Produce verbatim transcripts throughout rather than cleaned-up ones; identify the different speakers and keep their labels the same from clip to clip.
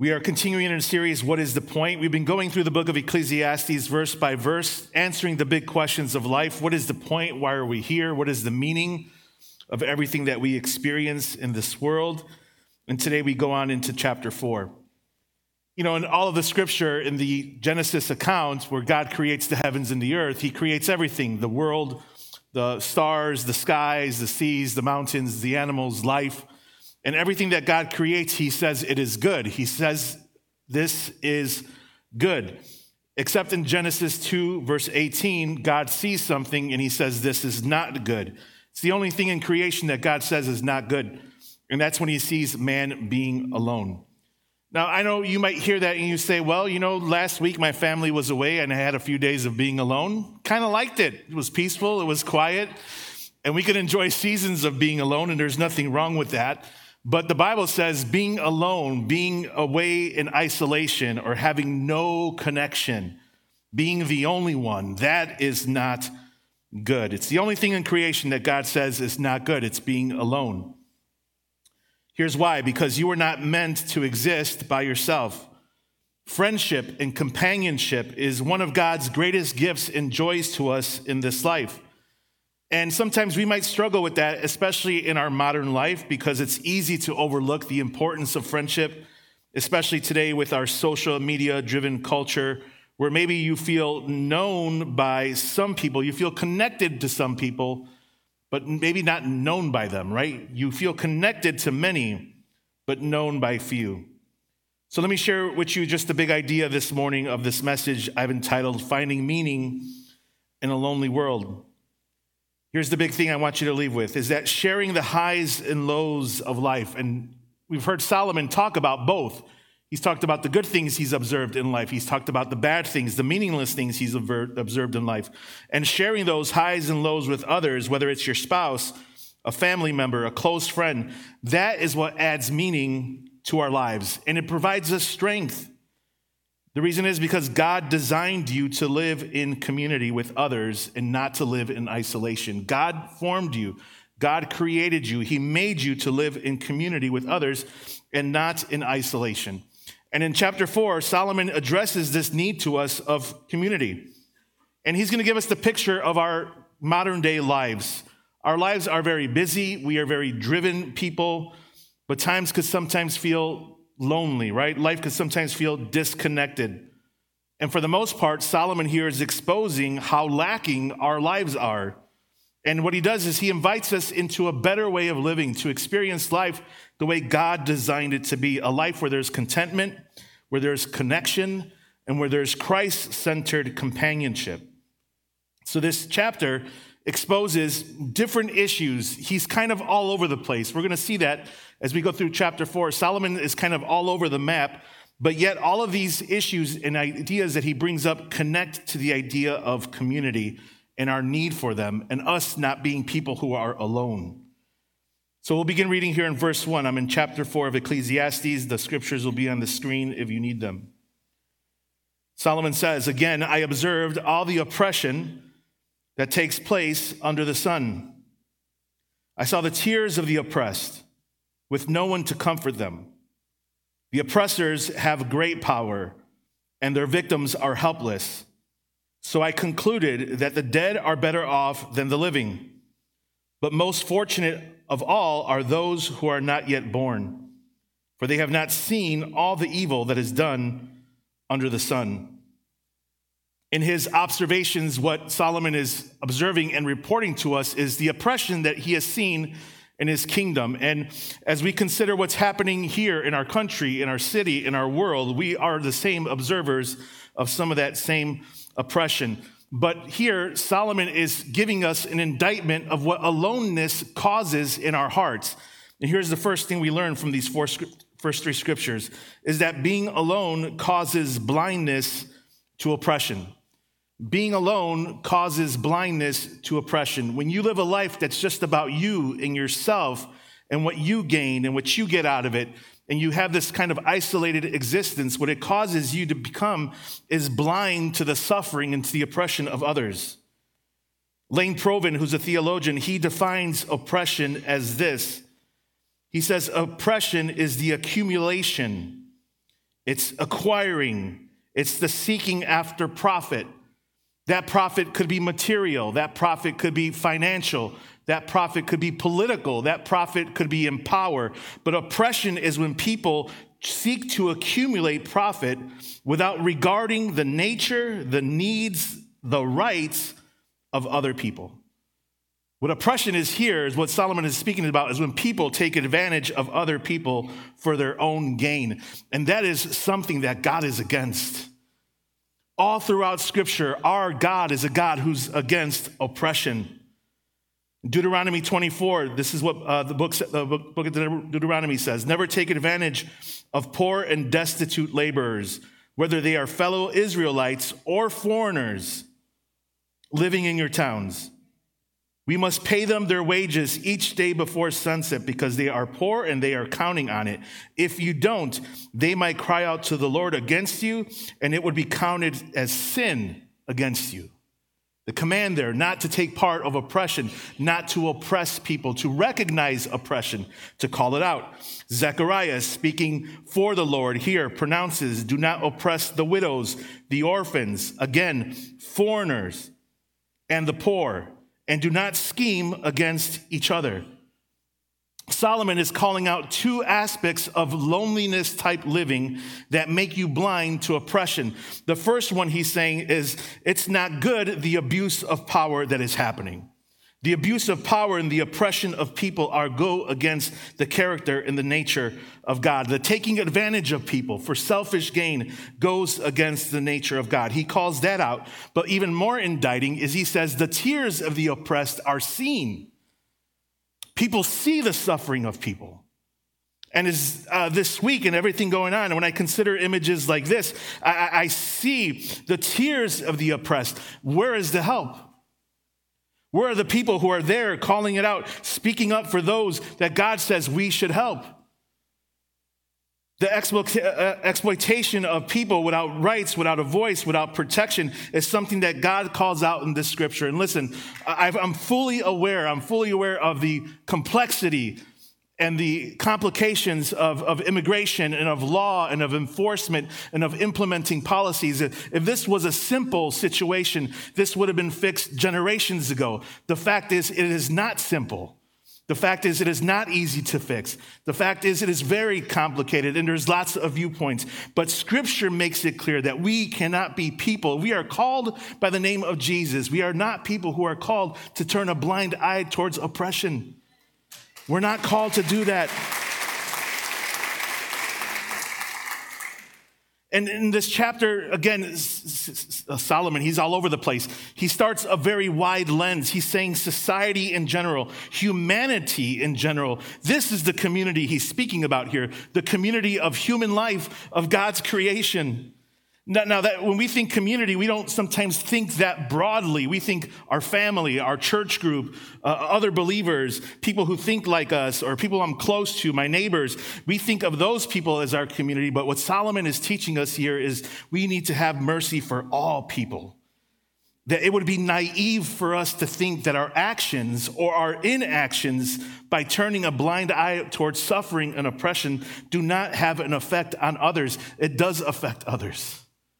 Speaker 1: We are continuing in a series, What is the Point? We've been going through the book of Ecclesiastes verse by verse, answering the big questions of life. What is the point? Why are we here? What is the meaning of everything that we experience in this world? And today we go on into chapter four. You know, in all of the scripture in the Genesis account where God creates the heavens and the earth, he creates everything, the world, the stars, the skies, the seas, the mountains, the animals, life. And everything that God creates, he says it is good. He says this is good. Except in Genesis two, verse eighteen, God sees something and he says this is not good. It's the only thing in creation that God says is not good. And that's when he sees man being alone. Now, I know you might hear that and you say, well, you know, last week my family was away and I had a few days of being alone. Kind of liked it. It was peaceful. It was quiet. And we could enjoy seasons of being alone, and there's nothing wrong with that. But the Bible says being alone, being away in isolation, or having no connection, being the only one, that is not good. It's the only thing in creation that God says is not good. It's being alone. Here's why. Because you were not meant to exist by yourself. Friendship and companionship is one of God's greatest gifts and joys to us in this life. And sometimes we might struggle with that, especially in our modern life, because it's easy to overlook the importance of friendship, especially today with our social media-driven culture, where maybe you feel known by some people, you feel connected to some people, but maybe not known by them, right? You feel connected to many, but known by few. So let me share with you just the big idea this morning of this message I've entitled, Finding Meaning in a Lonely World. Here's the big thing I want you to leave with, is that sharing the highs and lows of life, and we've heard Solomon talk about both. He's talked about the good things he's observed in life. He's talked about the bad things, the meaningless things he's observed in life. And sharing those highs and lows with others, whether it's your spouse, a family member, a close friend, that is what adds meaning to our lives. And it provides us strength. The reason is because God designed you to live in community with others and not to live in isolation. God formed you. God created you. He made you to live in community with others and not in isolation. And in chapter four, Solomon addresses this need to us of community. And he's going to give us the picture of our modern day lives. Our lives are very busy. We are very driven people, but times could sometimes feel lonely, right? Life could sometimes feel disconnected. And for the most part, Solomon here is exposing how lacking our lives are. And what he does is he invites us into a better way of living, to experience life the way God designed it to be, a life where there's contentment, where there's connection, and where there's Christ-centered companionship. So this chapter exposes different issues. He's kind of all over the place. We're going to see that as we go through chapter four. Solomon is kind of all over the map, but yet all of these issues and ideas that he brings up connect to the idea of community and our need for them, and us not being people who are alone. So we'll begin reading here in verse one. I'm in chapter four of Ecclesiastes. The scriptures will be on the screen if you need them. Solomon says, "Again, I observed all the oppression that takes place under the sun. I saw the tears of the oppressed, with no one to comfort them. The oppressors have great power, and their victims are helpless. So I concluded that the dead are better off than the living. But most fortunate of all are those who are not yet born, for they have not seen all the evil that is done under the sun." In his observations, what Solomon is observing and reporting to us is the oppression that he has seen in his kingdom. And as we consider what's happening here in our country, in our city, in our world, we are the same observers of some of that same oppression. But here, Solomon is giving us an indictment of what aloneness causes in our hearts. And here's the first thing we learn from these four, first three scriptures, is that being alone causes blindness to oppression. Being alone causes blindness to oppression. When you live a life that's just about you and yourself and what you gain and what you get out of it, and you have this kind of isolated existence, what it causes you to become is blind to the suffering and to the oppression of others. Lane Proven, who's a theologian, he defines oppression as this. He says, oppression is the accumulation It's acquiring. It's the seeking after profit. That profit could be material. That profit could be financial. That profit could be political. That profit could be in power. But oppression is when people seek to accumulate profit without regarding the nature, the needs, the rights of other people. What oppression is here is what Solomon is speaking about is when people take advantage of other people for their own gain. And that is something that God is against. All throughout Scripture, our God is a God who's against oppression. Deuteronomy twenty-four, this is what uh, the, book, the book of Deuteronomy says. Never take advantage of poor and destitute laborers, whether they are fellow Israelites or foreigners living in your towns. We must pay them their wages each day before sunset because they are poor and they are counting on it. If you don't, they might cry out to the Lord against you, and it would be counted as sin against you. The command there, not to take part of oppression, not to oppress people, to recognize oppression, to call it out. Zechariah, speaking for the Lord here, pronounces, do not oppress the widows, the orphans, again, foreigners, and the poor, and do not scheme against each other. Solomon is calling out two aspects of loneliness type living that make you blind to oppression. The first one he's saying is it's not good, the abuse of power that is happening. The abuse of power and the oppression of people are go against the character and the nature of God. The taking advantage of people for selfish gain goes against the nature of God. He calls that out. But even more indicting is he says the tears of the oppressed are seen. People see the suffering of people. And as, uh, this week and everything going on, and when I consider images like this, I, I see the tears of the oppressed. Where is the help? Where are the people who are there calling it out, speaking up for those that God says we should help? The exploitation of people without rights, without a voice, without protection is something that God calls out in this scripture. And listen, I'm fully aware, I'm fully aware of the complexity and the complications of, of immigration and of law and of enforcement and of implementing policies. If this was a simple situation, this would have been fixed generations ago. The fact is, it is not simple. The fact is, it is not easy to fix. The fact is, it is very complicated, and there's lots of viewpoints. But Scripture makes it clear that we cannot be people. We are called by the name of Jesus. We are not people who are called to turn a blind eye towards oppression. We're not called to do that. And in this chapter, again, Solomon, he's all over the place. He starts a very wide lens. He's saying society in general, humanity in general. This is the community he's speaking about here, the community of human life, of God's creation. Now, now that when we think community, we don't sometimes think that broadly. We think our family, our church group, uh, other believers, people who think like us, or people I'm close to, my neighbors. We think of those people as our community. But what Solomon is teaching us here is we need to have mercy for all people. That it would be naive for us to think that our actions or our inactions by turning a blind eye towards suffering and oppression do not have an effect on others. It does affect others.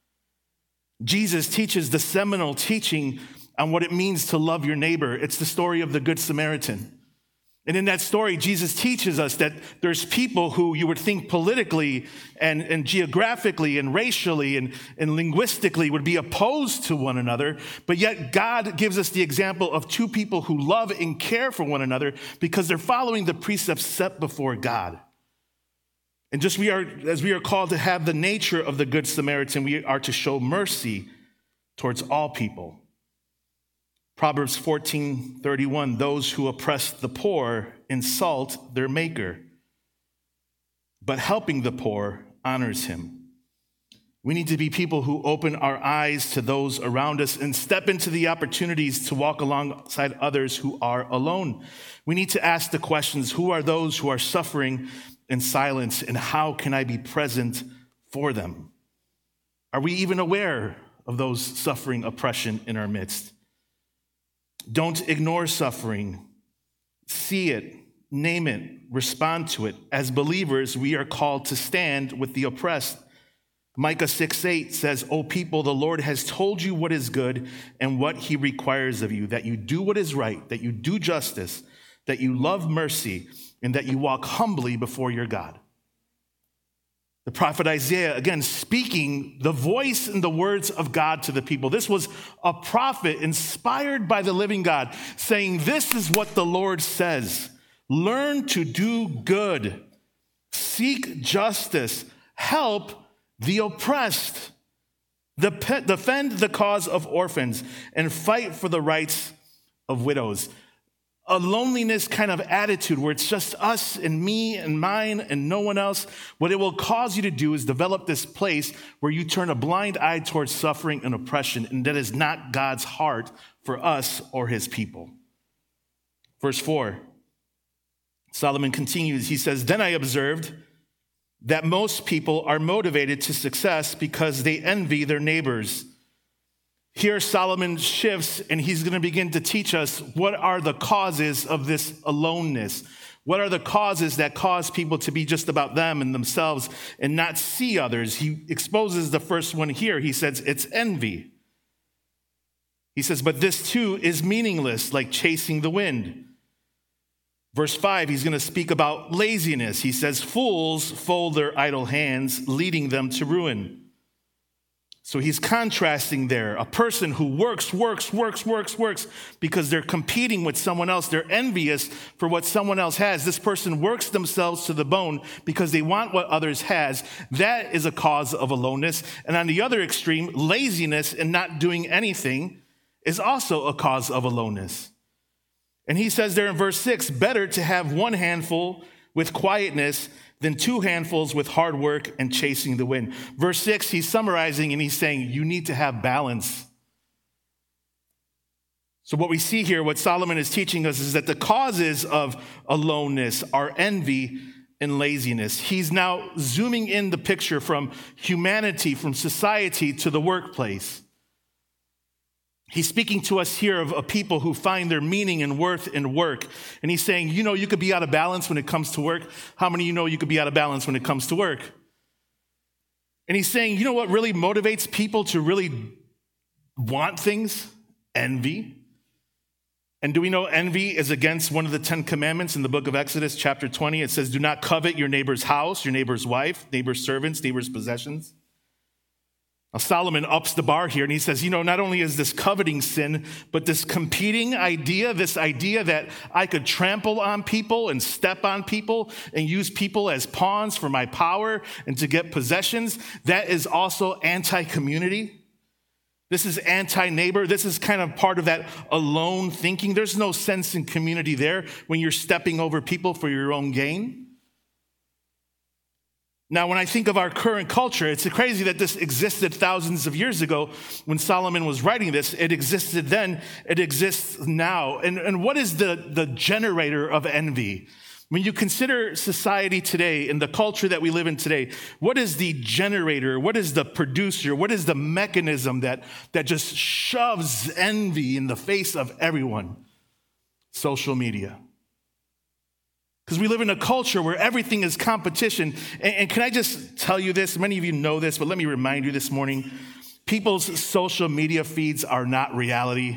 Speaker 1: Jesus teaches the seminal teaching on what it means to love your neighbor. It's the story of the Good Samaritan. And in that story, Jesus teaches us that there's people who you would think politically and, and geographically and racially and, and linguistically would be opposed to one another, but yet God gives us the example of two people who love and care for one another because they're following the precepts set before God. And just we are, as we are called to have the nature of the Good Samaritan, we are to show mercy towards all people. Proverbs fourteen thirty-one, those who oppress the poor insult their maker, but helping the poor honors him. We need to be people who open our eyes to those around us and step into the opportunities to walk alongside others who are alone. We need to ask the questions, who are those who are suffering in silence, and how can I be present for them? Are we even aware of those suffering oppression in our midst? Don't ignore suffering. See it, name it, respond to it. As believers, we are called to stand with the oppressed. Micah six eight says, O people, the Lord has told you what is good and what he requires of you, that you do what is right, that you do justice, that you love mercy, and that you walk humbly before your God. The prophet Isaiah, again, speaking the voice and the words of God to the people. This was a prophet inspired by the living God, saying, this is what the Lord says. Learn to do good, seek justice, help the oppressed, defend the cause of orphans, and fight for the rights of widows. A loneliness kind of attitude where it's just us and me and mine and no one else. What it will cause you to do is develop this place where you turn a blind eye towards suffering and oppression, and that is not God's heart for us or his people. Verse four, Solomon continues. He says, then I observed that most people are motivated to success because they envy their neighbors. Here Solomon shifts, and he's going to begin to teach us what are the causes of this aloneness. What are the causes that cause people to be just about them and themselves and not see others? He exposes the first one here. He says it's envy. He says, but this too is meaningless, like chasing the wind. Verse five, he's going to speak about laziness. He says, fools fold their idle hands, leading them to ruin. So he's contrasting there. A person who works, works, works, works, works because they're competing with someone else. They're envious for what someone else has. This person works themselves to the bone because they want what others has. That is a cause of aloneness. And on the other extreme, laziness and not doing anything is also a cause of aloneness. And he says there in verse six, better to have one handful with quietness than two handfuls with hard work and chasing the wind. Verse six, he's summarizing and he's saying, you need to have balance. So what we see here, what Solomon is teaching us is that the causes of aloneness are envy and laziness. He's now zooming in the picture from humanity, from society to the workplace. He's speaking to us here of a people who find their meaning and worth in work. And he's saying, you know, you could be out of balance when it comes to work. How many of you know you could be out of balance when it comes to work? And he's saying, you know what really motivates people to really want things? Envy. And do we know envy is against one of the Ten Commandments in the book of Exodus, chapter twenty? It says, do not covet your neighbor's house, your neighbor's wife, neighbor's servants, neighbor's possessions. Now, Solomon ups the bar here and he says, you know, not only is this coveting sin, but this competing idea, this idea that I could trample on people and step on people and use people as pawns for my power and to get possessions, that is also anti-community. This is anti-neighbor. This is kind of part of that alone thinking. There's no sense in community there when you're stepping over people for your own gain. Now, when I think of our current culture, it's crazy that this existed thousands of years ago when Solomon was writing this. It existed then, it exists now. And, and what is the, the generator of envy? When you consider society today and the culture that we live in today, what is the generator? What is the producer? What is the mechanism that, that just shoves envy in the face of everyone? Social media. Because we live in a culture where everything is competition. And, and can I just tell you this? Many of you know this, but let me remind you this morning. People's social media feeds are not reality.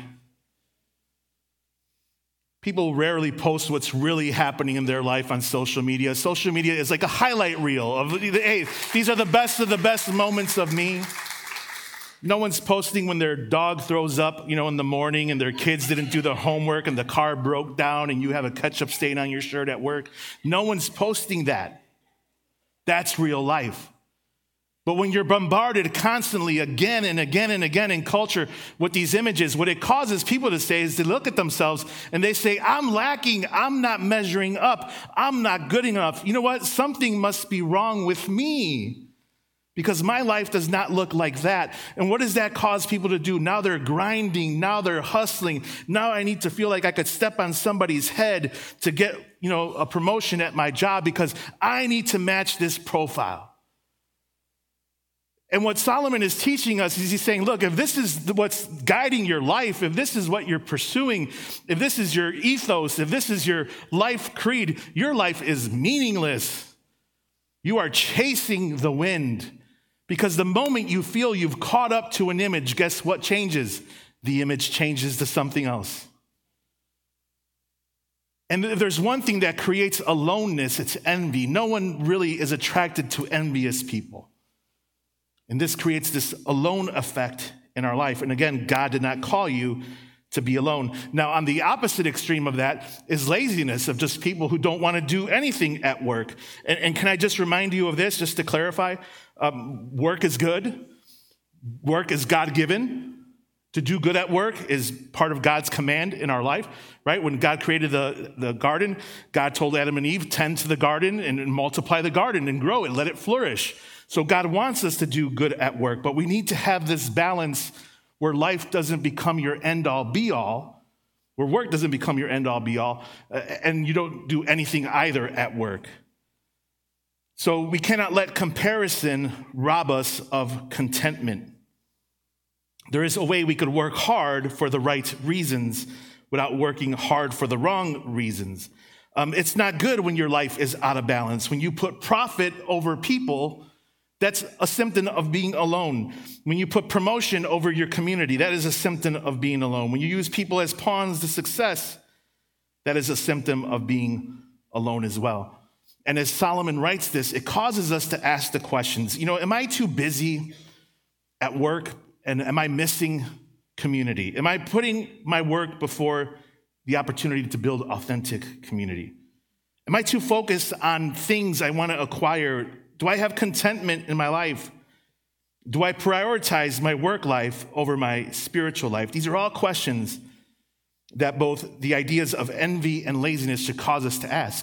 Speaker 1: People rarely post what's really happening in their life on social media. Social media is like a highlight reel of, hey, these are the best of the best moments of me. No one's posting when their dog throws up, you know, in the morning and their kids didn't do their homework and the car broke down and you have a ketchup stain on your shirt at work. No one's posting that. That's real life. But when you're bombarded constantly again and again and again in culture with these images, what it causes people to say is they look at themselves and they say, I'm lacking, I'm not measuring up, I'm not good enough. You know what? Something must be wrong with me. Because my life does not look like that. And what does that cause people to do? Now they're grinding. Now they're hustling. Now I need to feel like I could step on somebody's head to get, you know, a promotion at my job because I need to match this profile. And what Solomon is teaching us is he's saying, look, if this is what's guiding your life, if this is what you're pursuing, if this is your ethos, if this is your life creed, your life is meaningless. You are chasing the wind. Because the moment you feel you've caught up to an image, guess what changes? The image changes to something else. And if there's one thing that creates aloneness, it's envy. No one really is attracted to envious people. And this creates this alone effect in our life. And again, God did not call you to be alone. Now, on the opposite extreme of that is laziness, of just people who don't want to do anything at work. And, and can I just remind you of this, just to clarify? Um, work is good. Work is God-given. To do good at work is part of God's command in our life, right? When God created the, the garden, God told Adam and Eve, tend to the garden and, and multiply the garden and grow it, let it flourish. So God wants us to do good at work, but we need to have this balance where life doesn't become your end-all, be-all, where work doesn't become your end-all, be-all, uh, and you don't do anything either at work. So we cannot let comparison rob us of contentment. There is a way we could work hard for the right reasons without working hard for the wrong reasons. Um, it's not good when your life is out of balance. When you put profit over people, that's a symptom of being alone. When you put promotion over your community, that is a symptom of being alone. When you use people as pawns to success, that is a symptom of being alone as well. And as Solomon writes this, it causes us to ask the questions, you know, am I too busy at work? And am I missing community? Am I putting my work before the opportunity to build authentic community? Am I too focused on things I want to acquire? Do I have contentment in my life? Do I prioritize my work life over my spiritual life? These are all questions that both the ideas of envy and laziness should cause us to ask.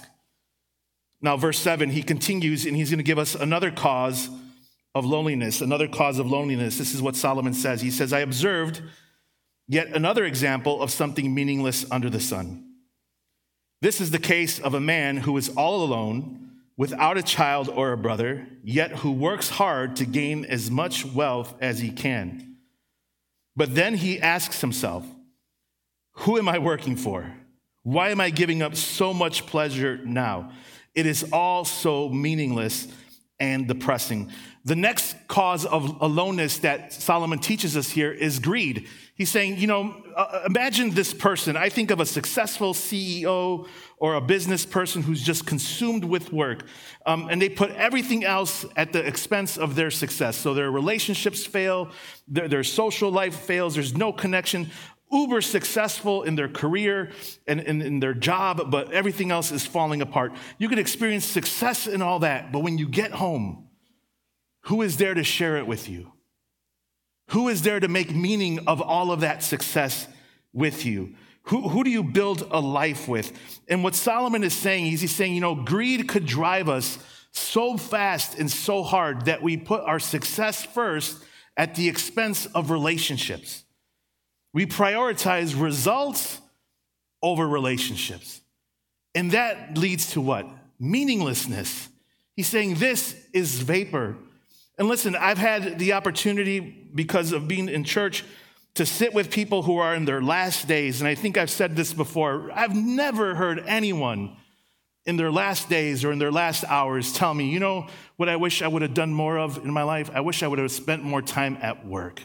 Speaker 1: Now, verse seven, he continues, and he's going to give us another cause of loneliness, another cause of loneliness. This is what Solomon says. He says, I observed yet another example of something meaningless under the sun. This is the case of a man who is all alone, without a child or a brother, yet who works hard to gain as much wealth as he can. But then he asks himself, who am I working for? Why am I giving up so much pleasure now? It is all so meaningless and depressing. The next cause of aloneness that Solomon teaches us here is greed. He's saying, you know, uh, imagine this person. I think of a successful C E O or a business person who's just consumed with work, um, and they put everything else at the expense of their success. So their relationships fail, their, their social life fails, there's no connection. Uber successful in their career and in their job, but everything else is falling apart. You can experience success in all that, but when you get home, who is there to share it with you? Who is there to make meaning of all of that success with you? Who, who do you build a life with? And what Solomon is saying is he's saying, you know, greed could drive us so fast and so hard that we put our success first at the expense of relationships. We prioritize results over relationships. And that leads to what? Meaninglessness. He's saying this is vapor. And listen, I've had the opportunity, because of being in church, to sit with people who are in their last days. And I think I've said this before. I've never heard anyone in their last days or in their last hours tell me, you know what I wish I would have done more of in my life? I wish I would have spent more time at work.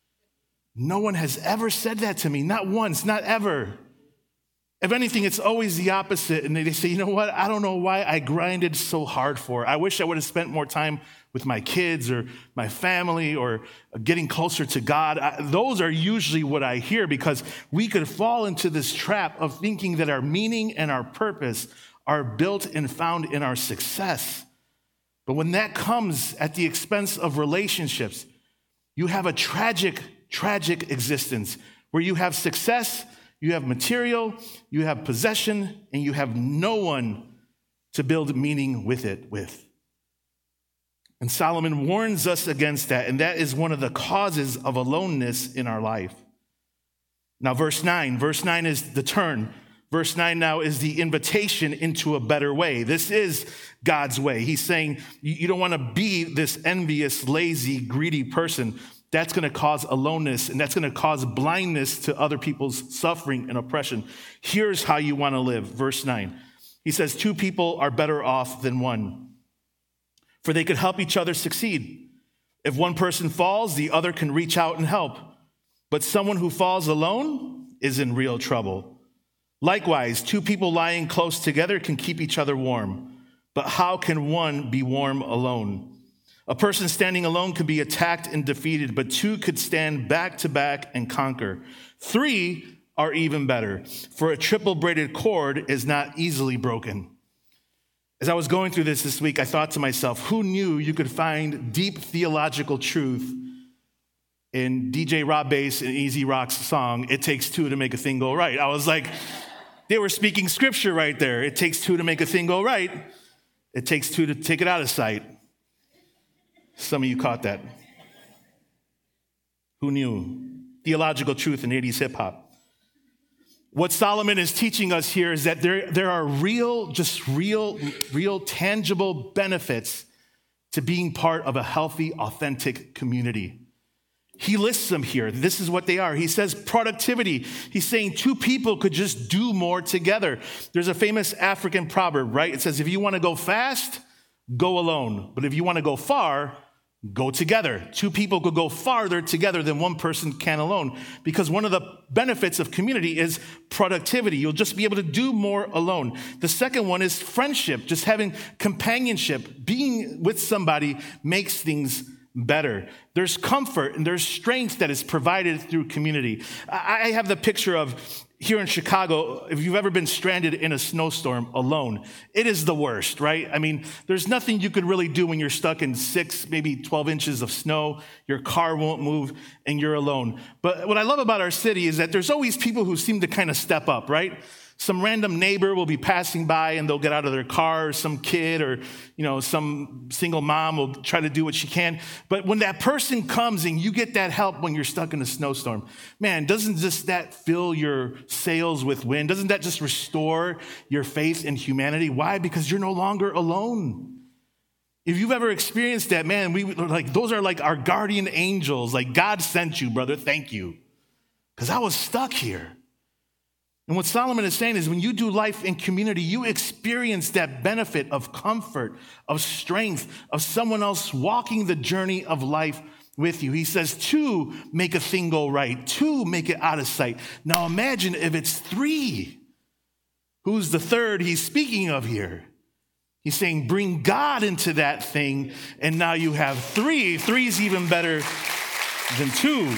Speaker 1: No one has ever said that to me, not once, not ever. If anything, it's always the opposite. And they say, you know what? I don't know why I grinded so hard for it. I wish I would have spent more time with my kids or my family or getting closer to God. I, those are usually what I hear, because we could fall into this trap of thinking that our meaning and our purpose are built and found in our success. But when that comes at the expense of relationships, you have a tragic tragic existence where you have success, you have material, you have possession, and you have no one to build meaning with it with. And Solomon warns us against that, and that is one of the causes of aloneness in our life. Now, verse nine, verse nine is the turn. Verse nine now is the invitation into a better way. This is God's way. He's saying you don't want to be this envious, lazy, greedy person. That's going to cause aloneness, and that's going to cause blindness to other people's suffering and oppression. Here's how you want to live. Verse nine. He says, two people are better off than one, for they could help each other succeed. If one person falls, the other can reach out and help. But someone who falls alone is in real trouble. Likewise, two people lying close together can keep each other warm. But how can one be warm alone? A person standing alone could be attacked and defeated, but two could stand back to back and conquer. Three are even better, for a triple braided cord is not easily broken. As I was going through this this week, I thought to myself, who knew you could find deep theological truth in D J Rob Bass and Easy Rock's song, It Takes Two to Make a Thing Go Right? I was like, they were speaking scripture right there. It takes two to make a thing go right. It takes two to take it out of sight. Some of you caught that. Who knew? Theological truth in eighties hip hop. What Solomon is teaching us here is that there, there are real, just real, real tangible benefits to being part of a healthy, authentic community. He lists them here. This is what they are. He says productivity. He's saying two people could just do more together. There's a famous African proverb, right? It says, if you want to go fast, go alone. But if you want to go far, go together. Two people could go farther together than one person can alone, because one of the benefits of community is productivity. You'll just be able to do more alone. The second one is friendship, just having companionship. Being with somebody makes things better. There's comfort and there's strength that is provided through community. I have the picture of here in Chicago, if you've ever been stranded in a snowstorm alone, it is the worst, right? I mean, there's nothing you could really do when you're stuck in six, maybe twelve inches of snow, your car won't move, and you're alone. But what I love about our city is that there's always people who seem to kind of step up, right? Some random neighbor will be passing by and they'll get out of their car, or some kid or, you know, some single mom will try to do what she can. But when that person comes and you get that help when you're stuck in a snowstorm, man, doesn't just that fill your sails with wind? Doesn't that just restore your faith in humanity? Why? Because you're no longer alone. If you've ever experienced that, man, we like those are like our guardian angels. Like, God sent you, brother. Thank you. Because I was stuck here. And what Solomon is saying is when you do life in community, you experience that benefit of comfort, of strength, of someone else walking the journey of life with you. He says, two make a thing go right. Two make it out of sight. Now imagine if it's three. Who's the third he's speaking of here? He's saying, bring God into that thing, and now you have three. Three's even better than two.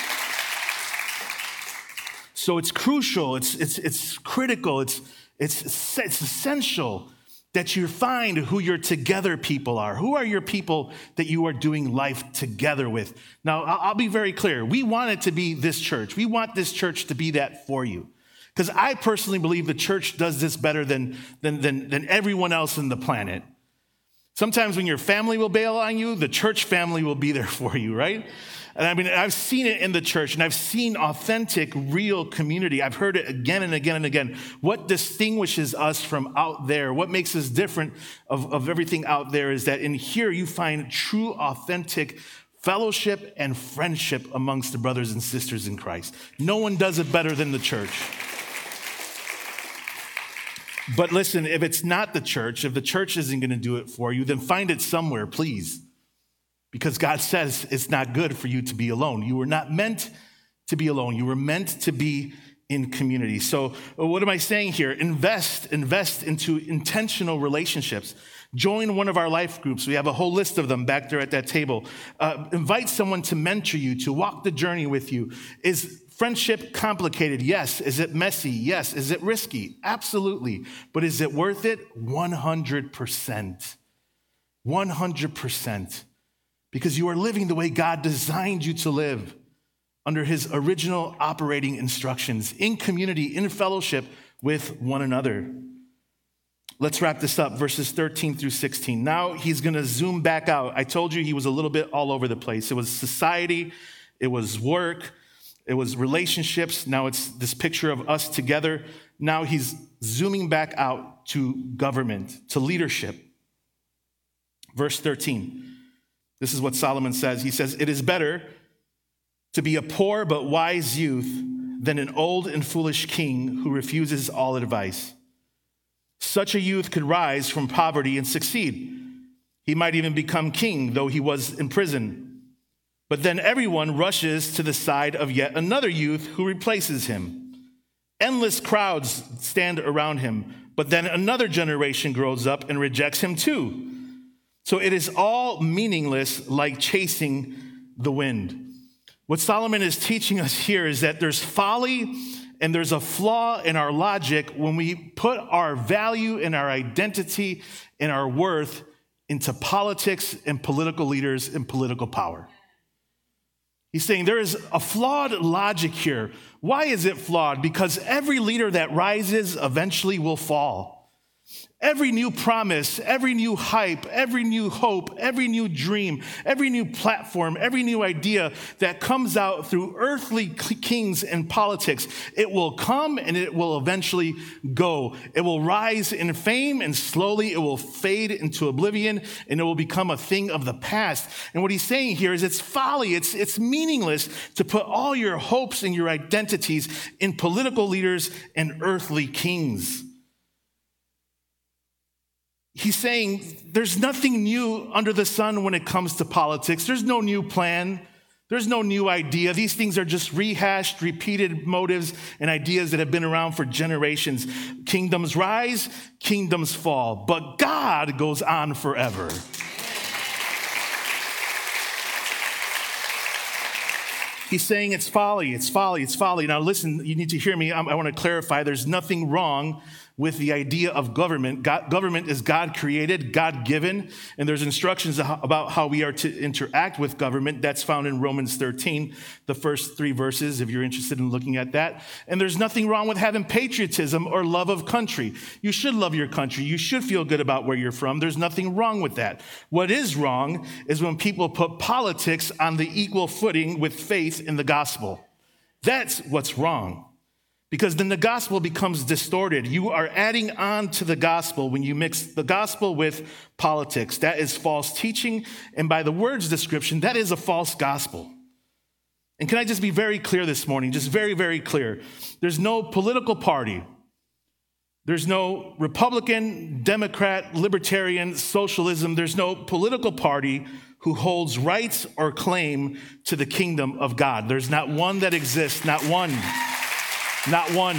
Speaker 1: So it's crucial, it's, it's, it's critical, it's, it's, it's essential that you find who your together people are. Who are your people that you are doing life together with? Now, I'll be very clear. We want it to be this church. We want this church to be that for you. Because I personally believe the church does this better than, than, than, than everyone else on the planet. Sometimes when your family will bail on you, the church family will be there for you, right? And I mean, I've seen it in the church, and I've seen authentic, real community. I've heard it again and again and again. What distinguishes us from out there, what makes us different of, of everything out there, is that in here you find true, authentic fellowship and friendship amongst the brothers and sisters in Christ. No one does it better than the church. But listen, if it's not the church, if the church isn't going to do it for you, then find it somewhere, please. Because God says it's not good for you to be alone. You were not meant to be alone. You were meant to be in community. So what am I saying here? Invest, invest into intentional relationships. Join one of our life groups. We have a whole list of them back there at that table. Uh, invite someone to mentor you, to walk the journey with you. Is friendship complicated? Yes. Is it messy? Yes. Is it risky? Absolutely. But is it worth it? one hundred percent. one hundred percent. Because you are living the way God designed you to live under his original operating instructions, in community, in fellowship with one another. Let's wrap this up, verses thirteen through sixteen. Now he's going to zoom back out. I told you he was a little bit all over the place. It was society, it was work, it was relationships. Now it's this picture of us together. Now he's zooming back out to government, to leadership. Verse thirteen. This is what Solomon says. He says, it is better to be a poor but wise youth than an old and foolish king who refuses all advice. Such a youth could rise from poverty and succeed. He might even become king, though he was in prison. But then everyone rushes to the side of yet another youth who replaces him. Endless crowds stand around him, but then another generation grows up and rejects him too. So it is all meaningless, like chasing the wind. What Solomon is teaching us here is that there's folly and there's a flaw in our logic when we put our value and our identity and our worth into politics and political leaders and political power. He's saying there is a flawed logic here. Why is it flawed? Because every leader that rises eventually will fall. Every new promise, every new hype, every new hope, every new dream, every new platform, every new idea that comes out through earthly kings and politics, it will come and it will eventually go. It will rise in fame and slowly it will fade into oblivion and it will become a thing of the past. And what he's saying here is it's folly. It's, it's meaningless to put all your hopes and your identities in political leaders and earthly kings. He's saying there's nothing new under the sun when it comes to politics. There's no new plan. There's no new idea. These things are just rehashed, repeated motives and ideas that have been around for generations. Kingdoms rise, kingdoms fall, but God goes on forever. He's saying it's folly, it's folly, it's folly. Now listen, you need to hear me. I, I want to clarify there's nothing wrong with the idea of government. God, government is God created, God given, and there's instructions about how we are to interact with government. That's found in Romans thirteen, the first three verses, if you're interested in looking at that. And there's nothing wrong with having patriotism or love of country. You should love your country. You should feel good about where you're from. There's nothing wrong with that. What is wrong is when people put politics on the equal footing with faith in the gospel. That's what's wrong. Because then the gospel becomes distorted. You are adding on to the gospel when you mix the gospel with politics. That is false teaching. And by the word's description, that is a false gospel. And can I just be very clear this morning? Just very, very clear. There's no political party. There's no Republican, Democrat, Libertarian, Socialism. There's no political party who holds rights or claim to the kingdom of God. There's not one that exists, not one. Not one.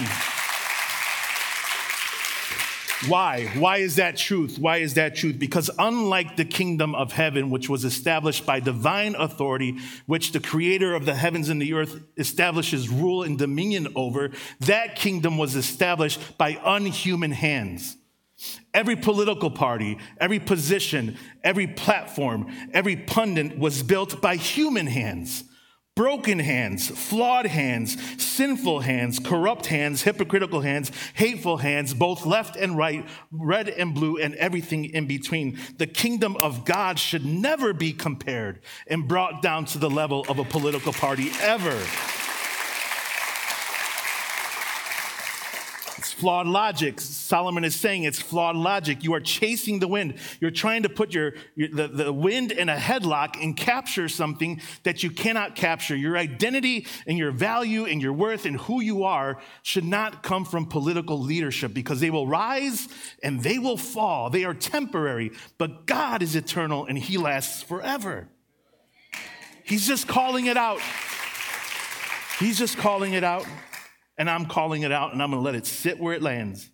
Speaker 1: Why? Why is that truth? Why is that truth? Because unlike the kingdom of heaven, which was established by divine authority, which the creator of the heavens and the earth establishes rule and dominion over, that kingdom was established by unhuman hands. Every political party, every position, every platform, every pundit was built by human hands. Broken hands, flawed hands, sinful hands, corrupt hands, hypocritical hands, hateful hands, both left and right, red and blue, and everything in between. The kingdom of God should never be compared and brought down to the level of a political party ever. It's flawed logic. Solomon is saying it's flawed logic. You are chasing the wind. You're trying to put your, your the, the wind in a headlock and capture something that you cannot capture. Your identity and your value and your worth and who you are should not come from political leadership because they will rise and they will fall. They are temporary, but God is eternal and he lasts forever. He's just calling it out. He's just calling it out. And I'm calling it out, and I'm going to let it sit where it lands.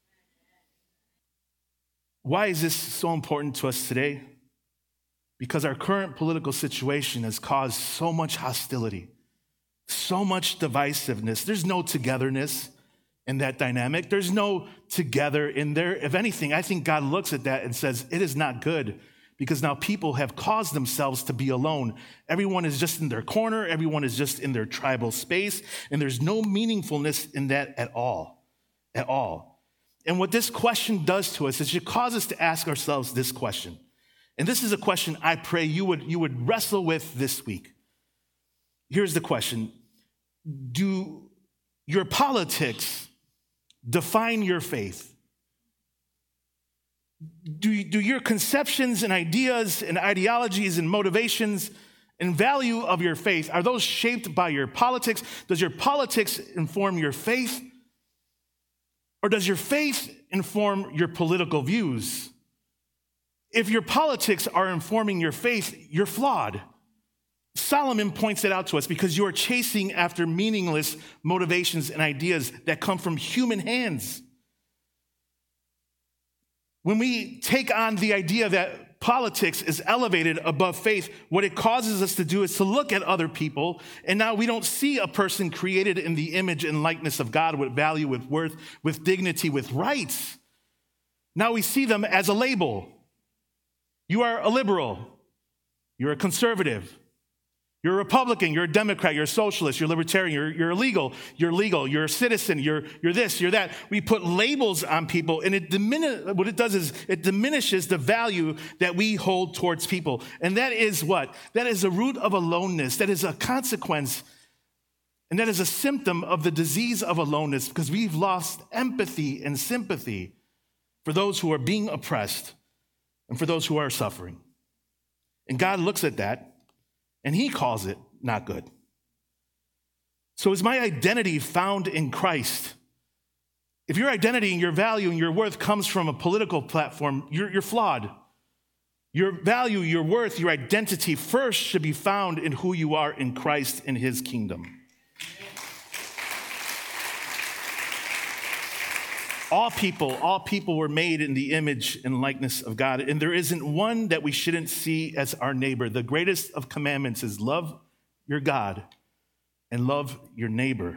Speaker 1: Why is this so important to us today? Because our current political situation has caused so much hostility, so much divisiveness. There's no togetherness in that dynamic. There's no together in there. If anything, I think God looks at that and says, it is not good. Because now people have caused themselves to be alone. Everyone is just in their corner. Everyone is just in their tribal space. And there's no meaningfulness in that at all, at all. And what this question does to us is it causes us to ask ourselves this question. And this is a question I pray you would, you would wrestle with this week. Here's the question. Do your politics define your faith? Do, do your conceptions and ideas and ideologies and motivations and value of your faith, are those shaped by your politics? Does your politics inform your faith? Or does your faith inform your political views? If your politics are informing your faith, you're flawed. Solomon points it out to us because you are chasing after meaningless motivations and ideas that come from human hands. When we take on the idea that politics is elevated above faith, what it causes us to do is to look at other people, and now we don't see a person created in the image and likeness of God with value, with worth, with dignity, with rights. Now we see them as a label. You are a liberal. You're a conservative. You're a Republican, you're a Democrat, you're a socialist, you're a libertarian, you're, you're illegal, you're legal, you're a citizen, you're, you're this, you're that. We put labels on people, and it dimini- what it does is it diminishes the value that we hold towards people. And that is what? That is a root of aloneness. That is a consequence, and that is a symptom of the disease of aloneness, because we've lost empathy and sympathy for those who are being oppressed and for those who are suffering. And God looks at that, and he calls it not good. So is my identity found in Christ? If your identity and your value and your worth comes from a political platform, you're, you're flawed. Your value, your worth, your identity first should be found in who you are in Christ and his kingdom. All people, all people were made in the image and likeness of God, and there isn't one that we shouldn't see as our neighbor. The greatest of commandments is love your God and love your neighbor.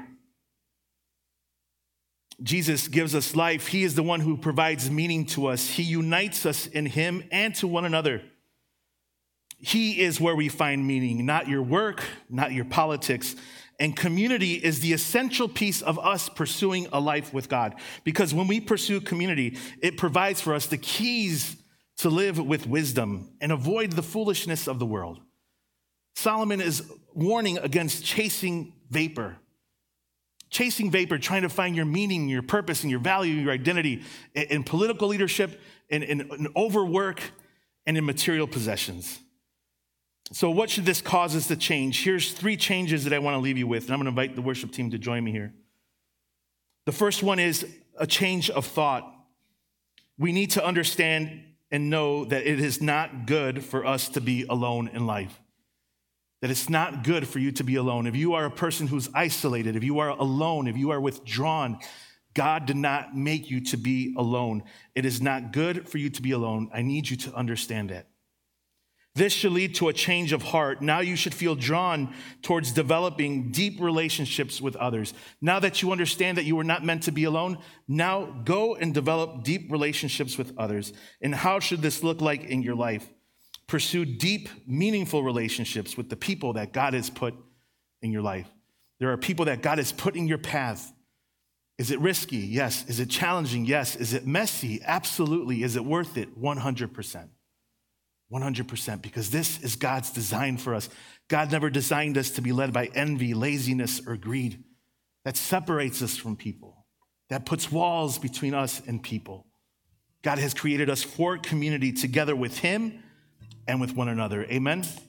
Speaker 1: Jesus gives us life. He is the one who provides meaning to us. He unites us in him and to one another. He is where we find meaning, not your work, not your politics. And community is the essential piece of us pursuing a life with God. Because when we pursue community, it provides for us the keys to live with wisdom and avoid the foolishness of the world. Solomon is warning against chasing vapor. Chasing vapor, trying to find your meaning, your purpose, and your value, your identity in political leadership, in, in, in overwork, and in material possessions. So what should this cause us to change? Here's three changes that I want to leave you with, and I'm going to invite the worship team to join me here. The first one is a change of thought. We need to understand and know that it is not good for us to be alone in life. That it's not good for you to be alone. If you are a person who's isolated, if you are alone, if you are withdrawn, God did not make you to be alone. It is not good for you to be alone. I need you to understand that. This should lead to a change of heart. Now you should feel drawn towards developing deep relationships with others. Now that you understand that you were not meant to be alone, now go and develop deep relationships with others. And how should this look like in your life? Pursue deep, meaningful relationships with the people that God has put in your life. There are people that God has put in your path. Is it risky? Yes. Is it challenging? Yes. Is it messy? Absolutely. Is it worth it? one hundred percent. one hundred percent, because this is God's design for us. God never designed us to be led by envy, laziness, or greed. That separates us from people. That puts walls between us and people. God has created us for community together with him and with one another. Amen?